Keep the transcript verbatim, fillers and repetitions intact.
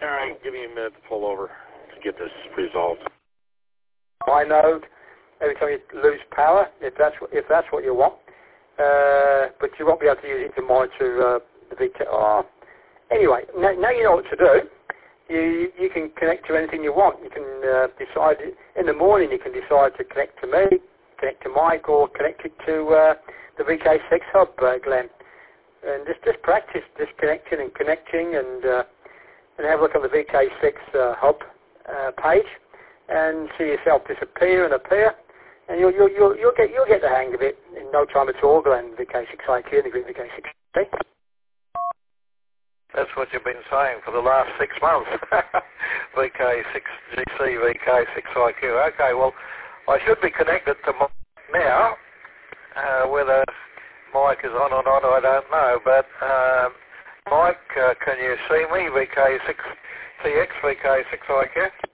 right, give me a minute to pull over to get this resolved. I know every time you lose power, if that's what, if that's what you want, uh, but you won't be able to use it to monitor uh, the V K. Oh. Anyway, now, now you know what to do. You you can connect to anything you want. You can uh, decide in the morning. You can decide to connect to me, connect to Mike, or connect it to uh, the V K six hub, uh, Glenn. And just just practice disconnecting and connecting, and uh, and have a look on the V K six uh, hub uh, page, and see yourself disappear and appear, and you'll you'll you'll, you'll get you'll get the hang of it in no time at all, Glenn. V K six I Q and the V K six C. That's what you've been saying for the last six months. V K six G C, V K six I Q. Okay, well, I should be connected to Mike now. Uh, whether Mike is on or not, I don't know. But uh, Mike, uh, can you see me? V K six C X, V K six I Q.